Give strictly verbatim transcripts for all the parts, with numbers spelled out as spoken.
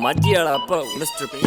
माझी वाला भाऊ मिस्टर पी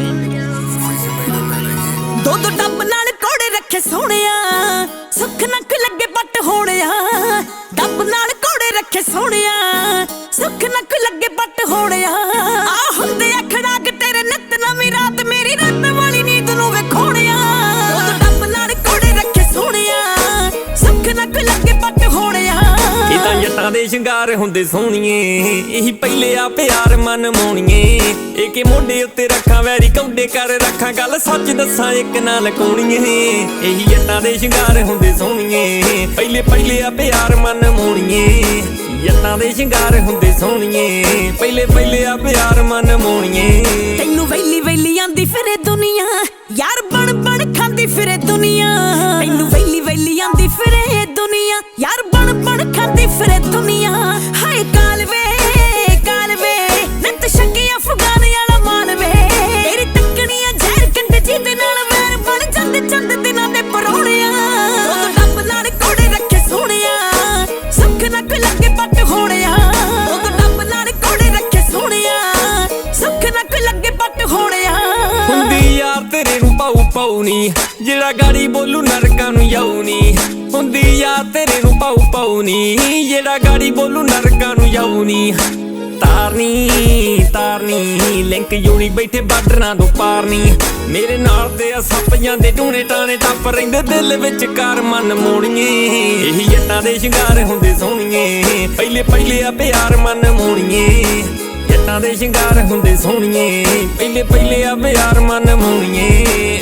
दुध डब नाल कोड़े रखे सोहणिया सुख नक लगे पट होणिया डब नाल कोड़े रखे सोहणिया सुख नक लगे पट होणिया आ हुंदे अखड़ा के तेरे नित नवीं रात मेरी रात वाली नींद नूं वेखोणिया दुध डब नाल कोड़े रखे सोहणिया सुख नक लगे पट होणिया ਇਹ ਤਾਂ ਜੱਟਾਂ ਦੇ ਸ਼ਿੰਗਾਰ ਹੁੰਦੇ ਸੋਹਣੀਏ ਇਹੀ ਪਹਿਲੇ ਆ ਪਿਆਰ ਮਨ ਮੋਣੀਏ ਇਹ ਕਿ ਮੋਢੇ ਉੱਤੇ ਰੱਖਾਂ ਵੈਰੀ ਕੌਡੇ ਕਰ ਰੱਖਾਂ ਗੱਲ ਸੱਚ ਦੱਸਾਂ ਇੱਕ ਨਾ ਲਕਾਉਣੀਏ ਇਹੀ ਜੱਟਾਂ ਦੇ ਸ਼ਿੰਗਾਰ ਹੁੰਦੇ ਸੋਹਣੀਏ ਪਹਿਲੇ ਪਹਿਲੇ ਆ ਪਿਆਰ ਮਨ ਮੋਣੀਏ ਜੱਟਾਂ ਦੇ ਸ਼ਿੰਗਾਰ ਹੁੰਦੇ ਸੋਹਣੀਏ ਪਹਿਲੇ ਪਹਿਲੇ ਆ ਪਿਆਰ ਮਨ ਮੋਣੀਏ ਤੈਨੂੰ ਵੈਲੀ ਵੈਲੀ ਆਂਦੀ ਫਿਰੇ ਦੁਨੀਆ ਯਾਰ ਬਣ ਬਣ ਖਾਂਦੀ ਫਿਰੇ ਦੁਨੀਆ ਤੈਨੂੰ ਵੈਲੀ ਵੈਲੀ ਆਂਦੀ ਫਿਰੇ ਦੁਨੀਆ ਯਾਰ ਬਣ ਬਣ ਖਾਂਦੀ ਫਿਰੇ ਦੁਨੀਆ ਹਾਏ ਕਾਲਵੇ ਕਾਲਵੇ ਨਿਤ ਸ਼ੱਕੀ ਅਫਗਾਨ ਵਾਲਾ ਮਾਲਵੇ ਤੇਰੀ ਟੱਕਣੀਆਂ ਜ਼ਹਿਰ ਕੰਡੇ ਜਿਹਦੇ ਨਾਲ ਵੈਰ ਬਣ ਜਾਂਦੇ ਚੰਦ ਦਿਨਾਂ ਦੇ ਪਰੋਣਿਆ ਦੁੱਧ ਡੱਬ ਨਾਲ ਕੋੜੇ ਰੱਖੇ ਸੋਹਣਿਆ ਸੁੱਖ ਨਕ ਲੱਗੇ ਪੱਟ ਹੋਣਿਆ ਦੁੱਧ ਡੱਬ ਨਾਲ ਕੋੜੇ ਰੱਖੇ ਸੋਹਣਿਆ ਸੁੱਖ ਨਕ ਲੱਗੇ ਪੱਟ ਹੋਣਿਆ ਹੁੰਦੀ ਯਾਰ ਤੇਰੇ ਨੂੰ ਪਾਉ ਪਾਉ ਨੀ ਜਿਹੜਾ ਗਾੜੀ ਬੋਲੂ ਨਰਕਾਂ ਨੂੰ ਜਾਊ ਨੀ ਹੁੰਦੀ ਯਾਰ ਤੇਰੇ ਨੂੰ ਪਾਉ ਪਾਉ ਨੀ ਜਿਹੜਾ ਗਾੜੀ ਬੋਲੂ ਨਰਕਾਂ ਨੂੰ ਜਾਊ ਨੀ ਤਾਰਨੀ ਤਾਰਨੀ ਲਿੰਕ ਜੋੜੀ ਬੈਠੇ ਬਾਰਡਰਾਂ ਤੋਂ ਪਾਰਨੀ ਮੇਰੇ ਨਾਲ ਤੇ ਆ ਸੱਪ ਜਾਂਦੇ ਟੂਣੇ ਟਾਣੇ ਟੱਪ ਰਹਿੰਦੇ ਦਿਲ ਵਿੱਚ ਕਾਰ ਮਨ ਮੋੜੀਏ ਇਹੀ ਜੱਟਾਂ ਦੇ ਸ਼ਿੰਗਾਰ ਹੁੰਦੇ ਸੋਹਣੀਏ ਪਹਿਲੇ ਪਹਿਲੇ ਆ ਪਿਆਰ ਮਨ ਮੋੜੀਏ ਜੱਟਾਂ ਦੇ ਸ਼ਿੰਗਾਰ ਹੁੰਦੇ ਸੋਹਣੀਏ ਪਹਿਲੇ ਪਹਿਲੇ ਆ ਪਿਆਰ ਮਨ ਮੋੜੀਏ